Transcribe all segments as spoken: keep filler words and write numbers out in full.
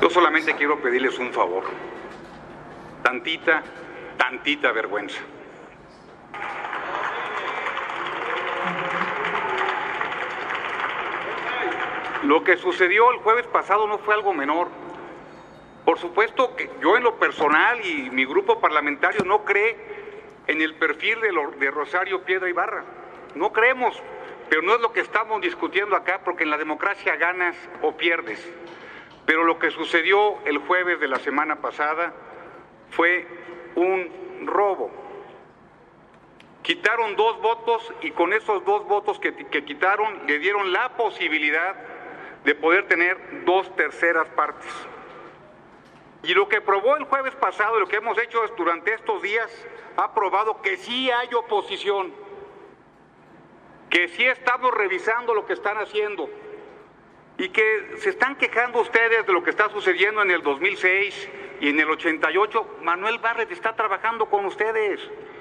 Yo solamente quiero pedirles un favor, tantita, tantita vergüenza. Lo que sucedió el jueves pasado no fue algo menor. Por supuesto que yo en lo personal y mi grupo parlamentario no cree en el perfil de, lo, de Rosario Piedra Ibarra. No creemos, pero no es lo que estamos discutiendo acá, porque en la democracia ganas o pierdes. Pero lo que sucedió el jueves de la semana pasada fue un robo. Quitaron dos votos y con esos dos votos que, que quitaron le dieron la posibilidad de poder tener dos terceras partes. Y lo que probó el jueves pasado, lo que hemos hecho es, durante estos días, ha probado que sí hay oposición, que sí estamos revisando lo que están haciendo y que se están quejando ustedes de lo que está sucediendo en el dos mil seis y en el ochenta y ocho. Manuel Bartlett está trabajando con ustedes.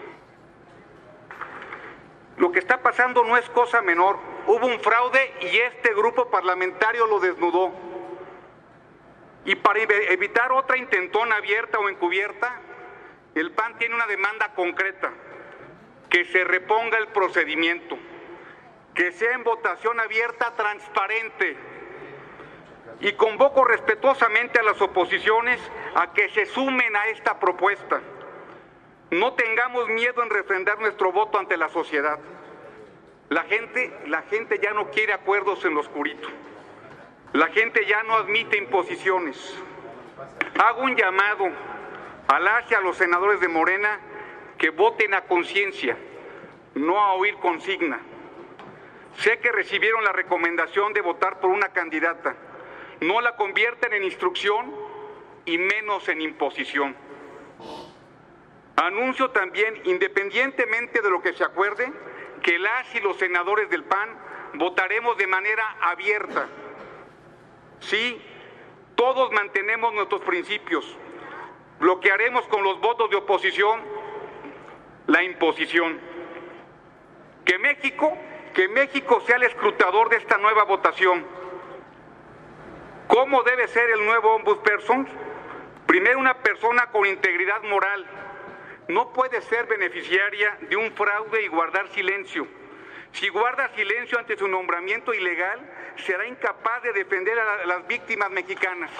Lo que está pasando no es cosa menor. Hubo un fraude y este grupo parlamentario lo desnudó. Y para evitar otra intentona abierta o encubierta, el P A N tiene una demanda concreta: que se reponga el procedimiento, que sea en votación abierta, transparente. Y convoco respetuosamente a las oposiciones a que se sumen a esta propuesta. No tengamos miedo en refrendar nuestro voto ante la sociedad. La gente, la gente ya no quiere acuerdos en lo oscurito. La gente ya no admite imposiciones. Hago un llamado a las y a los senadores de Morena que voten a conciencia, no a oír consigna. Sé que recibieron la recomendación de votar por una candidata. No la convierten en instrucción y menos en imposición. Anuncio también, independientemente de lo que se acuerde, que las y los senadores del P A N votaremos de manera abierta. Sí, todos mantenemos nuestros principios. Lo que haremos con los votos de oposición, la imposición. Que México, que México sea el escrutador de esta nueva votación. ¿Cómo debe ser el nuevo ombudsperson? Primero, una persona con integridad moral. No puede ser beneficiaria de un fraude y guardar silencio. Si guarda silencio ante su nombramiento ilegal, será incapaz de defender a las víctimas mexicanas.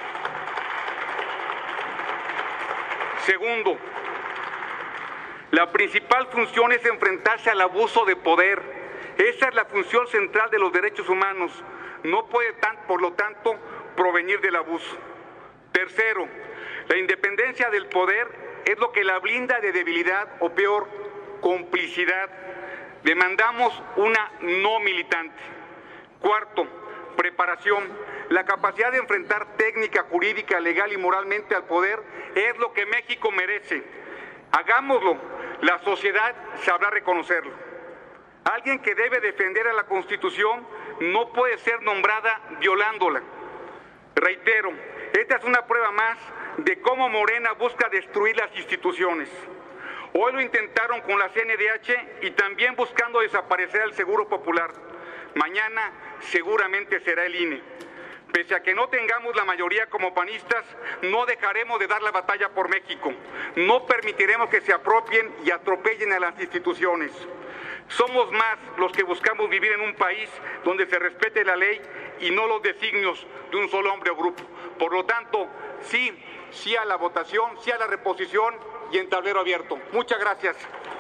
Segundo, la principal función es enfrentarse al abuso de poder. Esa es la función central de los derechos humanos. No puede, por lo tanto, provenir del abuso. Tercero, la independencia del poder es lo que la blinda de debilidad o peor, complicidad. Demandamos una no militante. Cuarto, preparación. La capacidad de enfrentar técnica, jurídica, legal y moralmente al poder es lo que México merece. Hagámoslo, la sociedad sabrá reconocerlo. Alguien que debe defender a la Constitución no puede ser nombrada violándola. Reitero, esta es una prueba más de cómo Morena busca destruir las instituciones. Hoy lo intentaron con la C N D H y también buscando desaparecer el Seguro Popular. Mañana seguramente será el I N E. Pese a que no tengamos la mayoría como panistas, no dejaremos de dar la batalla por México. No permitiremos que se apropien y atropellen a las instituciones. Somos más los que buscamos vivir en un país donde se respete la ley y no los designios de un solo hombre o grupo. Por lo tanto, sí, sí a la votación, sí a la reposición y en tablero abierto. Muchas gracias.